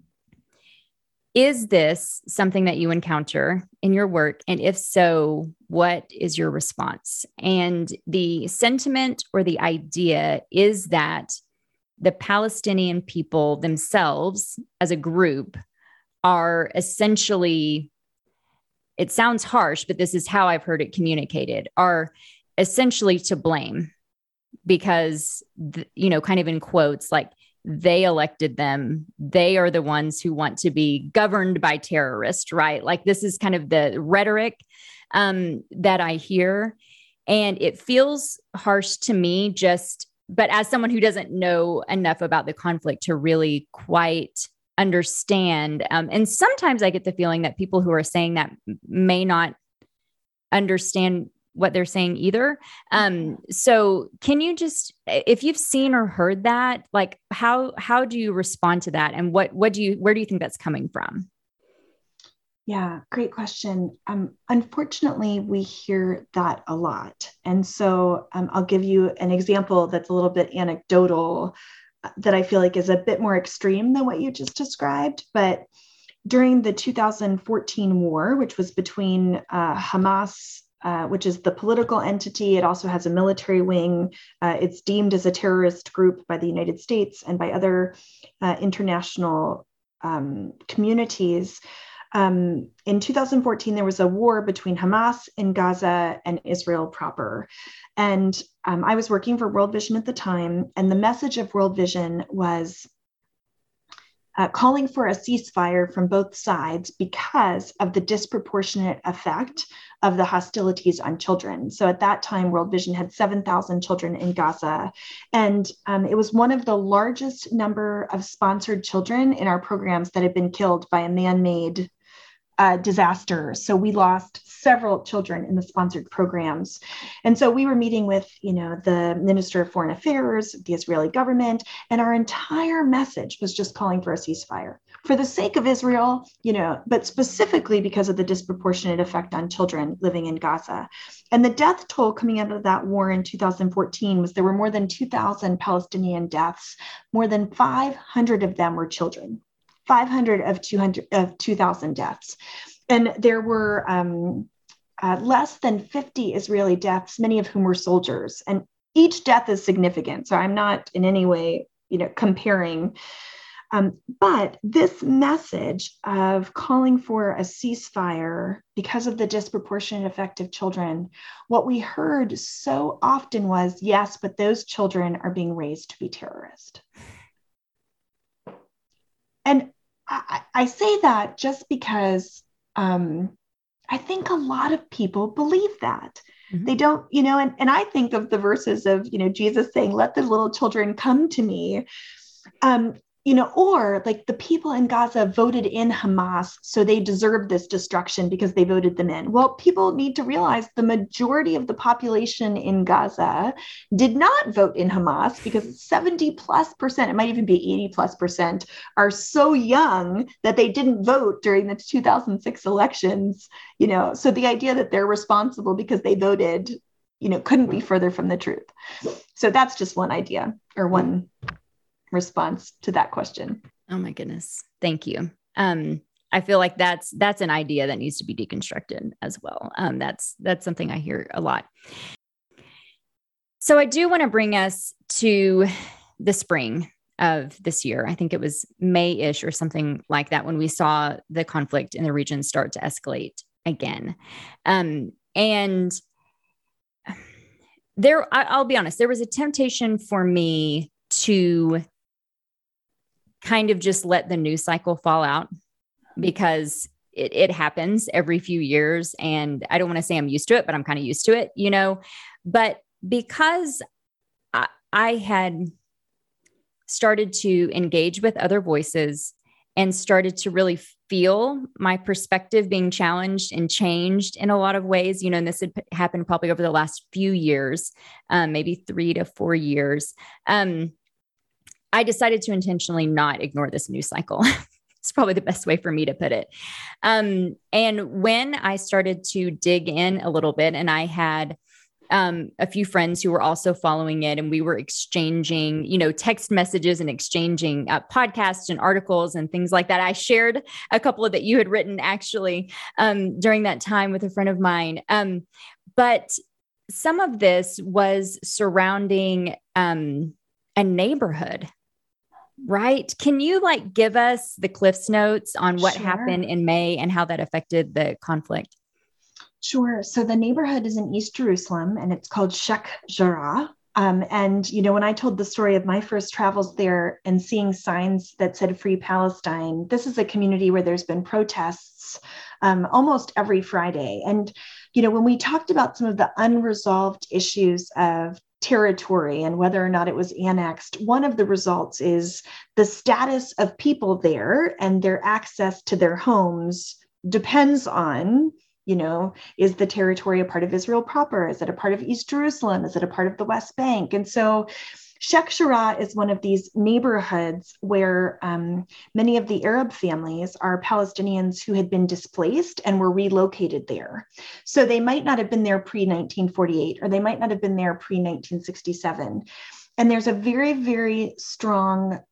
Is this something that you encounter in your work? And if so, what is your response? And the sentiment or the idea is that the Palestinian people themselves as a group are essentially, it sounds harsh, but this is how I've heard it communicated, are essentially to blame because, kind of in quotes, like they elected them. They are the ones who want to be governed by terrorists, right? Like this is kind of the rhetoric that I hear. And it feels harsh to me but as someone who doesn't know enough about the conflict to really quite understand, and sometimes I get the feeling that people who are saying that may not understand what they're saying either. So can you just, if you've seen or heard that, like how do you respond to that? And where do you think that's coming from? Yeah, great question. Unfortunately, we hear that a lot. And so I'll give you an example that's a little bit anecdotal that I feel like is a bit more extreme than what you just described. But during the 2014 war, which was between Hamas, which is the political entity, it also has a military wing. It's deemed as a terrorist group by the United States and by other international communities. In 2014, there was a war between Hamas in Gaza and Israel proper. And I was working for World Vision at the time. And the message of World Vision was calling for a ceasefire from both sides because of the disproportionate effect of the hostilities on children. So at that time, World Vision had 7,000 children in Gaza. And it was one of the largest number of sponsored children in our programs that had been killed by a man-made disaster. So we lost several children in the sponsored programs. And so we were meeting with, the Minister of Foreign Affairs, the Israeli government, and our entire message was just calling for a ceasefire for the sake of Israel, but specifically because of the disproportionate effect on children living in Gaza. And the death toll coming out of that war in 2014 was there were more than 2,000 Palestinian deaths. More than 500 of them were children. 500 of 2,000 deaths. And there were less than 50 Israeli deaths, many of whom were soldiers. And each death is significant. So I'm not in any way, comparing. But this message of calling for a ceasefire because of the disproportionate effect of children, what we heard so often was, yes, but those children are being raised to be terrorists. And I say that just because I think a lot of people believe that. Mm-hmm. They don't, and I think of the verses of, Jesus saying, let the little children come to me. Or like the people in Gaza voted in Hamas, so they deserve this destruction because they voted them in. Well, people need to realize the majority of the population in Gaza did not vote in Hamas because 70+%, it might even be 80+%, are so young that they didn't vote during the 2006 elections. So the idea that they're responsible because they voted, couldn't be further from the truth. So that's just one idea or one response to that question. Oh my goodness. Thank you. I feel like that's an idea that needs to be deconstructed as well. That's something I hear a lot. So I do want to bring us to the spring of this year. I think it was May-ish or something like that when we saw the conflict in the region start to escalate again. And I'll be honest, there was a temptation for me to kind of just let the news cycle fall out because it happens every few years. And I don't want to say I'm used to it, but I'm kind of used to it, but because I had started to engage with other voices and started to really feel my perspective being challenged and changed in a lot of ways, and this had happened probably over the last few years, maybe 3 to 4 years. I decided to intentionally not ignore this news cycle. It's probably the best way for me to put it. And when I started to dig in a little bit, and I had a few friends who were also following it, and we were exchanging, text messages and exchanging podcasts and articles and things like that. I shared a couple of that you had written actually during that time with a friend of mine. But some of this was surrounding a neighborhood. Right. Can you give us the Cliff's Notes on what happened in May and how that affected the conflict? Sure. So the neighborhood is in East Jerusalem and it's called Sheikh Jarrah. And, when I told the story of my first travels there and seeing signs that said Free Palestine, this is a community where there's been protests almost every Friday. And, when we talked about some of the unresolved issues of territory and whether or not it was annexed, one of the results is the status of people there and their access to their homes depends on, is the territory a part of Israel proper? Is it a part of East Jerusalem? Is it a part of the West Bank? And so Sheikh Jarrah is one of these neighborhoods where many of the Arab families are Palestinians who had been displaced and were relocated there. So they might not have been there pre-1948, or they might not have been there pre-1967. And there's a very, very strong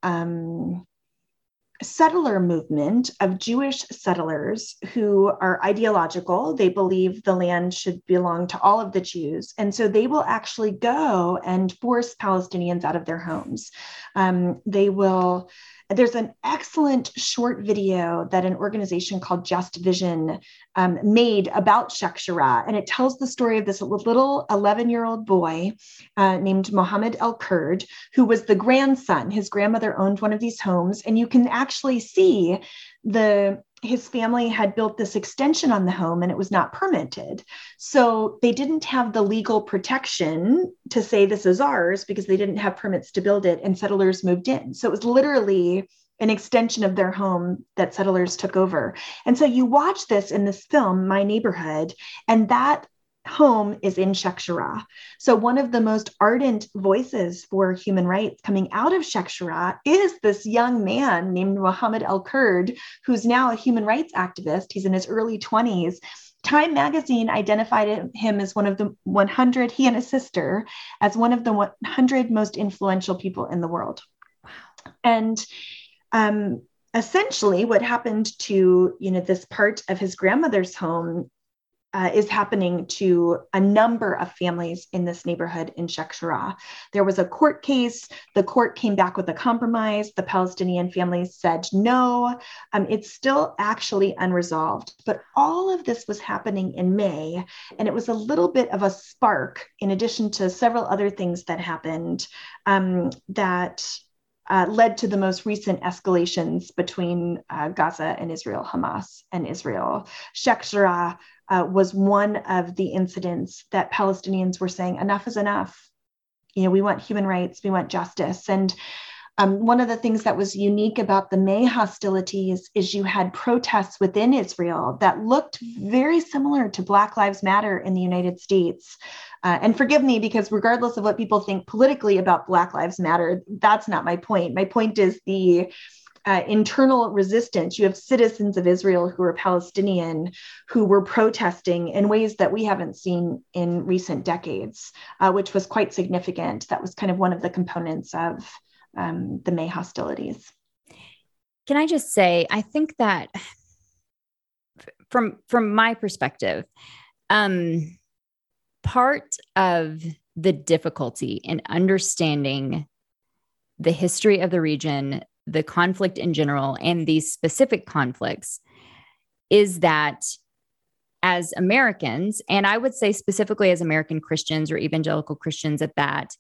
settler movement of Jewish settlers who are ideological. They believe the land should belong to all of the Jews. And so they will actually go and force Palestinians out of their homes. They will There's an excellent short video that an organization called Just Vision made about Sheikh Jarrah. And it tells the story of this little 11-year-old boy named Mohammed El-Kurd, who was the grandson. His grandmother owned one of these homes. And you can actually see his family had built this extension on the home and it was not permitted. So they didn't have the legal protection to say this is ours because they didn't have permits to build it, and settlers moved in. So it was literally an extension of their home that settlers took over. And so you watch this in this film, My Neighborhood, and that home is in Sheikh Jarrah. So one of the most ardent voices for human rights coming out of Sheikh Jarrah is this young man named Mohammed El-Kurd, who's now a human rights activist. He's in his early 20s. Time magazine identified him as one of the 100, he and his sister, as one of the 100 most influential people in the world. Wow. And essentially what happened to, this part of his grandmother's home is happening to a number of families in this neighborhood in Sheikh Jarrah. There was a court case. The court came back with a compromise. The Palestinian families said no. It's still actually unresolved. But all of this was happening in May, and it was a little bit of a spark, in addition to several other things that happened that led to the most recent escalations between Gaza and Israel, Hamas and Israel. Sheikh Jarrah was one of the incidents that Palestinians were saying, enough is enough. We want human rights, we want justice. And one of the things that was unique about the May hostilities is you had protests within Israel that looked very similar to Black Lives Matter in the United States. And forgive me, because regardless of what people think politically about Black Lives Matter, that's not my point. My point is the internal resistance. You have citizens of Israel who are Palestinian who were protesting in ways that we haven't seen in recent decades, which was quite significant. That was kind of one of the components of the May hostilities. Can I just say, I think that from my perspective, part of the difficulty in understanding the history of the region, the conflict in general, and these specific conflicts is that as Americans, and I would say specifically as American Christians or evangelical Christians at that,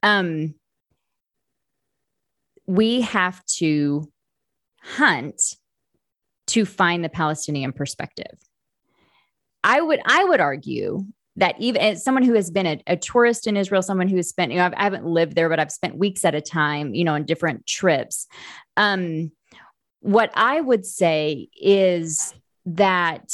we have to hunt to find the Palestinian perspective. I would argue that even as someone who has been a tourist in Israel, someone who has spent, I haven't lived there, but I've spent weeks at a time, on different trips. What I would say is that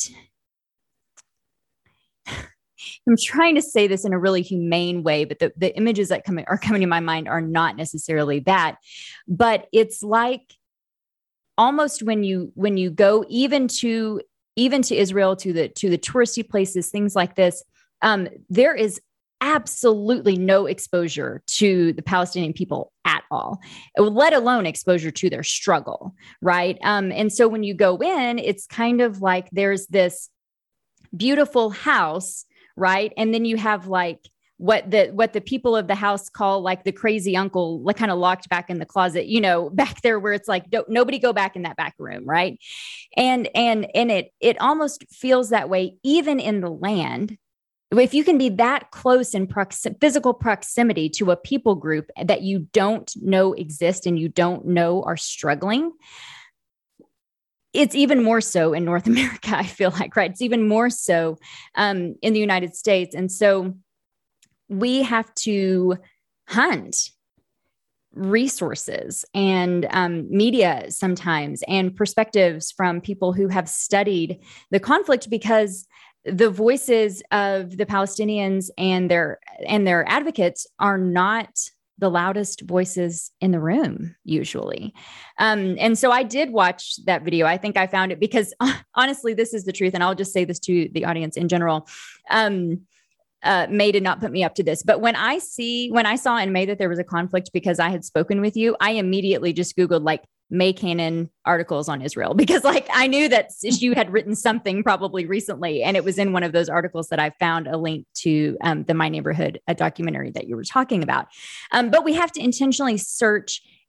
I'm trying to say this in a really humane way, but the images that are coming to my mind are not necessarily that, but it's like almost when you go even to Israel, to the touristy places, things like this, there is absolutely no exposure to the Palestinian people at all, let alone exposure to their struggle, right? And so when you go in, it's kind of like there's this beautiful house, right? And then you have like what the people of the house call like the crazy uncle, like kind of locked back in the closet, back there where it's like, nobody go back in that back room. Right. And it almost feels that way, even in the land. If you can be that close in physical proximity to a people group that you don't know exist and you don't know are struggling, it's even more so in North America, I feel like, right? It's even more so in the United States. And so we have to hunt resources and media sometimes and perspectives from people who have studied the conflict, because the voices of the Palestinians and their advocates are not the loudest voices in the room usually. And so I did watch that video. I think I found it because honestly, this is the truth. And I'll just say this to the audience in general. May did not put me up to this, but when I saw in May that there was a conflict because I had spoken with you, I immediately just Googled like May Cannon articles on Israel, because like I knew that you had written something probably recently, and it was in one of those articles that I found a link to the My Neighborhood, a documentary that you were talking about. But we have to intentionally search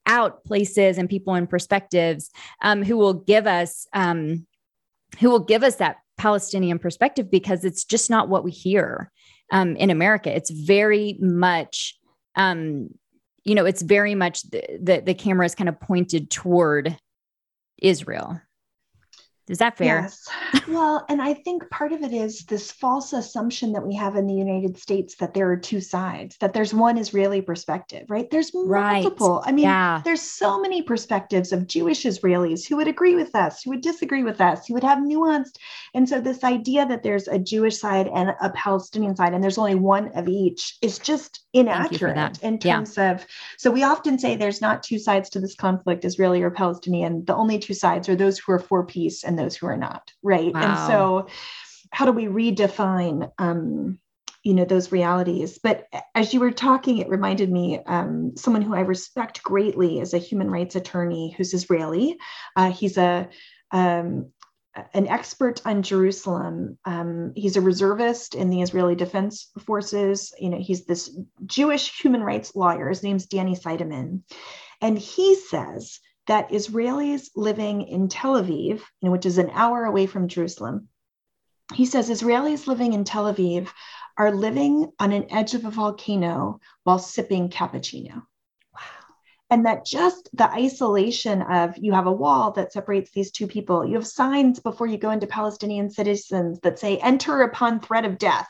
out places and people and perspectives who will give us that Palestinian perspective, because it's just not what we hear in America. It's very much, it's very much the camera is kind of pointed toward Israel. Is that fair? Yes. Well, and I think part of it is this false assumption that we have in the United States that there are two sides, that there's one Israeli perspective, right? There's multiple. Right. I mean, there's so many perspectives of Jewish Israelis who would agree with us, who would disagree with us, who would have nuanced. And so this idea that there's a Jewish side and a Palestinian side, and there's only one of each, is just inaccurate in terms of, so we often say there's not two sides to this conflict, Israeli or Palestinian. The only two sides are those who are for peace and those who are not, right? Wow. And so how do we redefine those realities? But as you were talking, it reminded me, someone who I respect greatly is a human rights attorney who's Israeli. He's an expert on Jerusalem. He's a reservist in the Israeli Defense Forces. He's this Jewish human rights lawyer. His name's Danny Seideman. And he says that Israelis living in Tel Aviv, which is an hour away from Jerusalem, he says Israelis living in Tel Aviv are living on an edge of a volcano while sipping cappuccino. Wow. And that just the isolation of, you have a wall that separates these two people. You have signs before you go into Palestinian citizens that say, enter upon threat of death,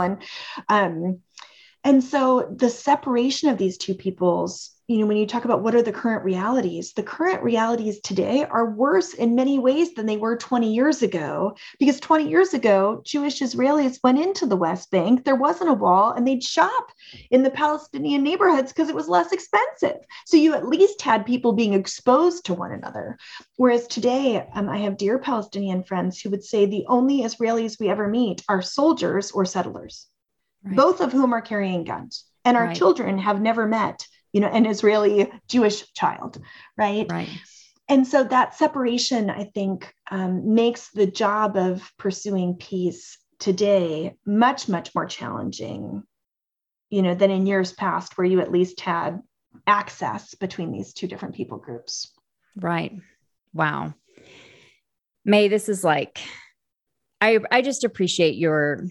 and so the separation of these two peoples, when you talk about what are the current realities today are worse in many ways than they were 20 years ago, because 20 years ago, Jewish Israelis went into the West Bank, there wasn't a wall, and they'd shop in the Palestinian neighborhoods because it was less expensive. So you at least had people being exposed to one another. Whereas today, I have dear Palestinian friends who would say the only Israelis we ever meet are soldiers or settlers, right, both of whom are carrying guns. And our children have never met an Israeli Jewish child, right? Right. And so that separation, I think, makes the job of pursuing peace today much, much more challenging, than in years past, where you at least had access between these two different people groups. Right. Wow. May, this is I just appreciate your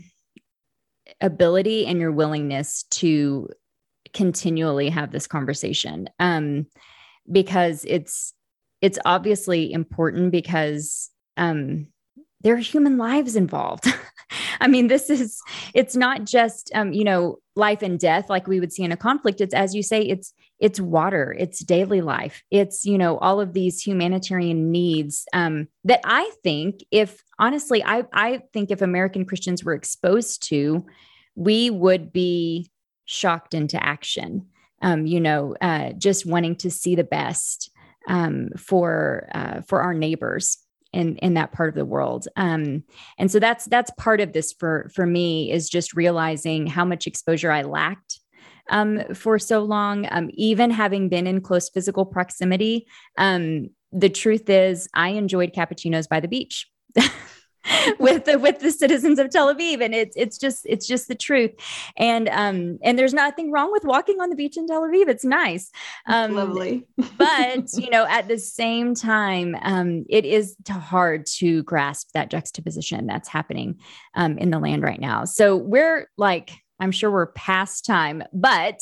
ability and your willingness to continually have this conversation, because it's obviously important, because there are human lives involved. I mean, it's not just, life and death like we would see in a conflict. It's, as you say, it's water, it's daily life. It's, all of these humanitarian needs that I think I think if American Christians were exposed to, we would be shocked into action, just wanting to see the best for our neighbors in that part of the world. And so that's part of this for me, is just realizing how much exposure I lacked for so long, even having been in close physical proximity. The truth is, I enjoyed cappuccinos by the beach. with the citizens of Tel Aviv. And it's just the truth. And there's nothing wrong with walking on the beach in Tel Aviv. It's nice. Lovely. But, at the same time, it is hard to grasp that juxtaposition that's happening in the land right now. So we're I'm sure we're past time, but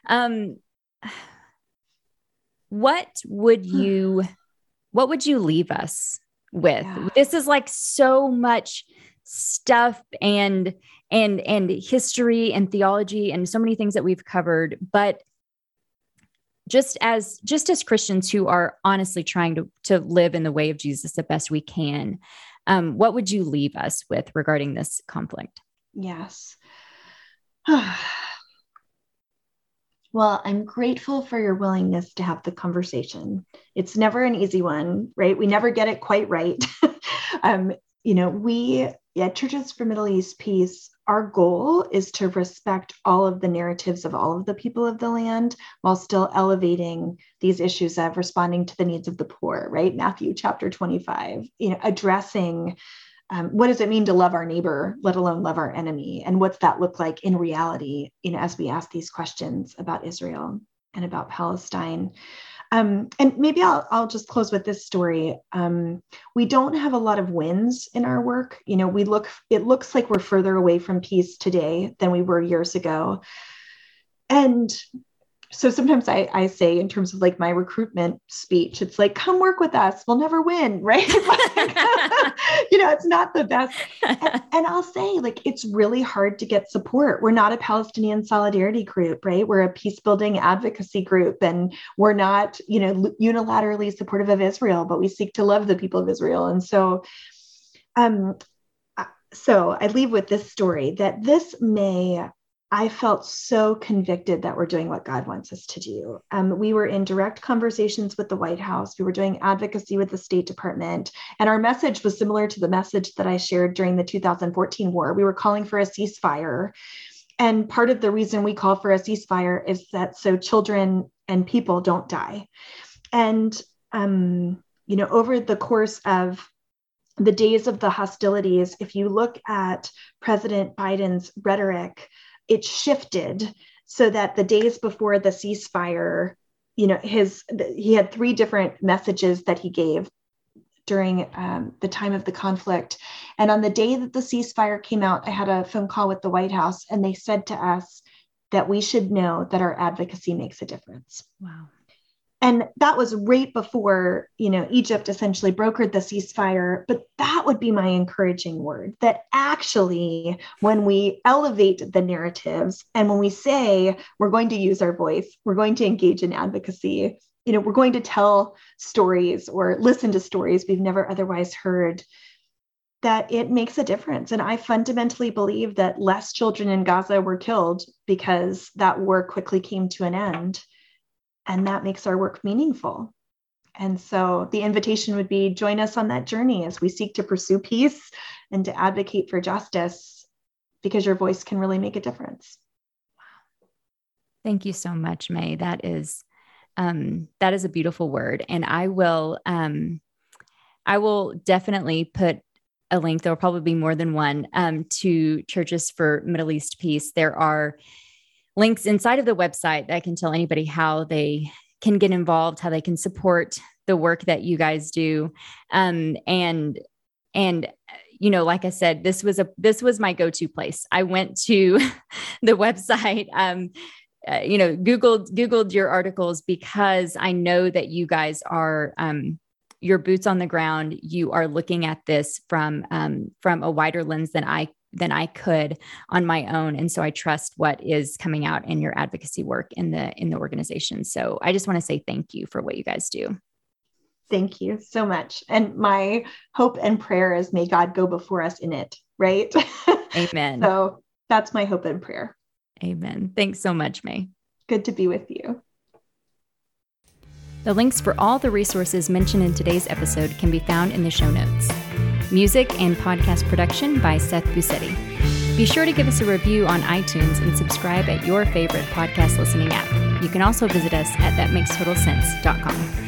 what would you leave us with? Yeah. This is so much stuff and history and theology and so many things that we've covered, but just as Christians who are honestly trying to live in the way of Jesus the best we can, what would you leave us with regarding this conflict? Yes. Well, I'm grateful for your willingness to have the conversation. It's never an easy one, right? We never get it quite right. We at Churches for Middle East Peace, our goal is to respect all of the narratives of all of the people of the land while still elevating these issues of responding to the needs of the poor, right? Matthew chapter 25, addressing what does it mean to love our neighbor, let alone love our enemy? And what's that look like in reality, as we ask these questions about Israel and about Palestine? And maybe I'll just close with this story. We don't have a lot of wins in our work. You know, it looks like we're further away from peace today than we were years ago. And so sometimes I say, in terms of like my recruitment speech, it's like, come work with us. We'll never win. Right. You know, it's not the best. And I'll say, like, it's really hard to get support. We're not a Palestinian solidarity group, right? We're a peace building advocacy group, and we're not, you know, unilaterally supportive of Israel, but we seek to love the people of Israel. And so, so I leave with this story that this May, I felt so convicted that we're doing what God wants us to do. We were in direct conversations with the White House. We were doing advocacy with the State Department. And our message was similar to the message that I shared during the 2014 war. We were calling for a ceasefire. And part of the reason we call for a ceasefire is that so children and people don't die. And, you know, over the course of the days of the hostilities, if you look at President Biden's rhetoric, it shifted so that the days before the ceasefire, you know, he had 3 different messages that he gave during the time of the conflict. And on the day that the ceasefire came out, I had a phone call with the White House, and they said to us that we should know that our advocacy makes a difference. Wow. And that was right before, you know, Egypt essentially brokered the ceasefire. But that would be my encouraging word, that actually, when we elevate the narratives and when we say we're going to use our voice, we're going to engage in advocacy, you know, we're going to tell stories or listen to stories we've never otherwise heard, that it makes a difference. And I fundamentally believe that less children in Gaza were killed because that war quickly came to an end. And that makes our work meaningful. And so the invitation would be, join us on that journey as we seek to pursue peace and to advocate for justice, because your voice can really make a difference. Wow. Thank you so much, May. That is a beautiful word. And I will definitely put a link. There will probably be more than one, to Churches for Middle East Peace. There are links inside of the website that can tell anybody how they can get involved, how they can support the work that you guys do. And, you know, like I said, this was my go-to place. I went to the website, you know, Googled your articles, because I know that you guys are, your boots on the ground. You are looking at this from a wider lens than I could on my own. And so I trust what is coming out in your advocacy work in the organization. So I just want to say thank you for what you guys do. Thank you so much. And my hope and prayer is, may God go before us in it, right? Amen. So that's my hope and prayer. Amen. Thanks so much, May. Good to be with you. The links for all the resources mentioned in today's episode can be found in the show notes. Music and podcast production by Seth Busetti. Be sure to give us a review on iTunes and subscribe at your favorite podcast listening app. You can also visit us at thatmakes totalsense.com.